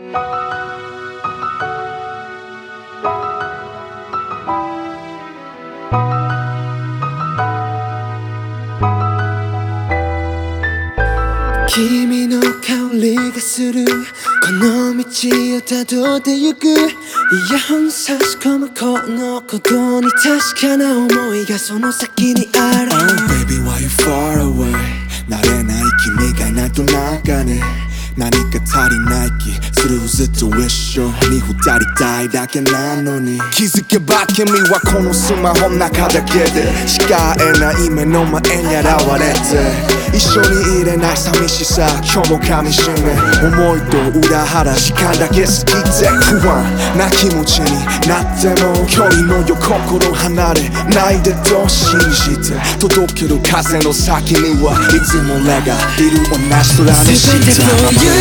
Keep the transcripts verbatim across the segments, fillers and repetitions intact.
君の香りがするこの道をたどってゆくイヤホン差し込むこのことに確かな思いがその先にある Oh baby why you far away 慣れない君がいないとなんかね何か足りない気するずっと一緒に二人たいだけなのに気づけば君はこのスマホの中だけでしか会えない目の前に現れて一緒にいれない寂しさ今日も噛みしめ思いと裏腹時間だけ過ぎて不安な気持ちになっても距離のよ心離れないでと信じて届ける風の先にはいつも俺がいる同じ空にした答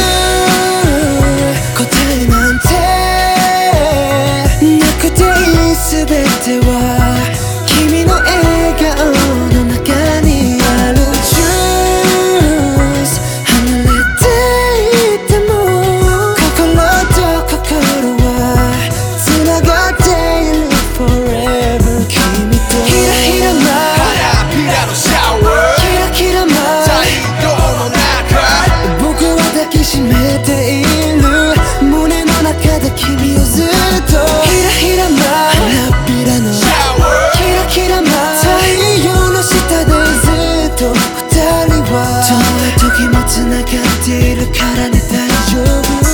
えなんてなくていい全ては君の笑顔の中にある Choose 離れていても心と心は繋がっている Forever 君とひらひらな花びらのシャワーキラキラな太陽の中僕は抱きしめている胸の中で君をずっとひらひらな花びらのシャワーキラキラな太陽の下でずっと二人はどんな時も繋がっているからね大丈夫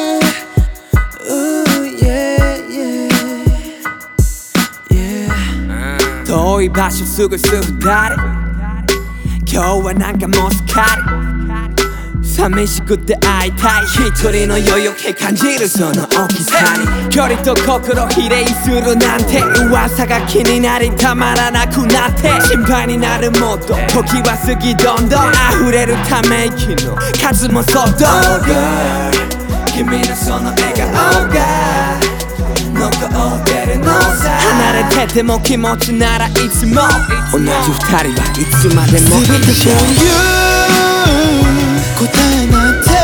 Ooh, yeah, yeah, yeah. 遠い場所過ごす二人今日はなんかもうすっかり寂しくて会いたい一人の余裕気感じるその大きさに距離と心比例するなんて噂が気になりたまらなくなって心配になるもっと時は過ぎどんどん溢れるため息の数もそっと Oh girl 君のその笑顔が残ってるのさ離れてても気持ちならいつも同じ二人はいつまでも一緒答えなんて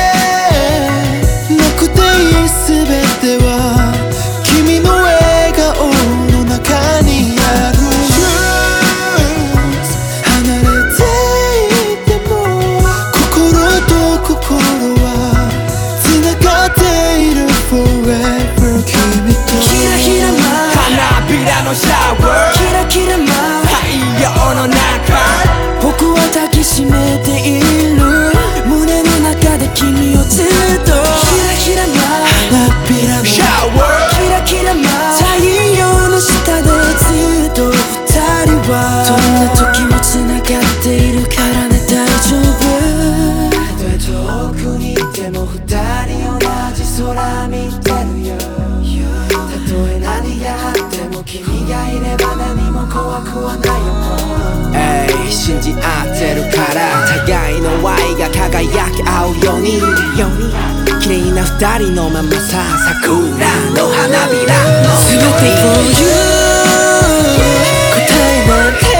なくていい全ては君の笑顔の中にある Choose 離れていても心と心は繋がっている Forever 君とひらひらな花びらのシャワーキラキラな太陽の中僕は抱きしめている胸の中で君をずっとひらひらな花びらのシャワーキラキラな太陽の下でずっと二人はどんな時も繋がっているからね大丈夫たとえ遠くにいても二人同じ空見てるよたとえ何があっても君がいれば何も怖くはないよ信じ合ってるから互いの愛が輝き合うように綺麗な二人のままさ桜の花びらの全て For you 答えなんて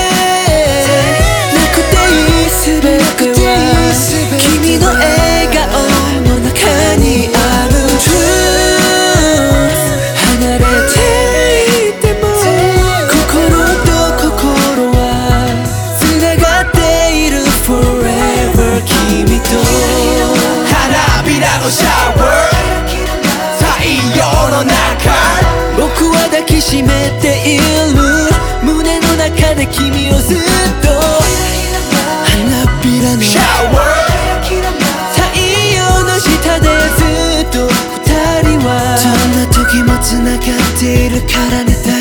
なくていい全ては君の笑顔の中にある Truth 離れていても心と心は繋がっている Forever 君と花びらのシャワー太陽の中僕は抱きしめている胸の中で君をずっと花びらのシャワー太陽の下でずっと二人はどんな時も繋がっているからね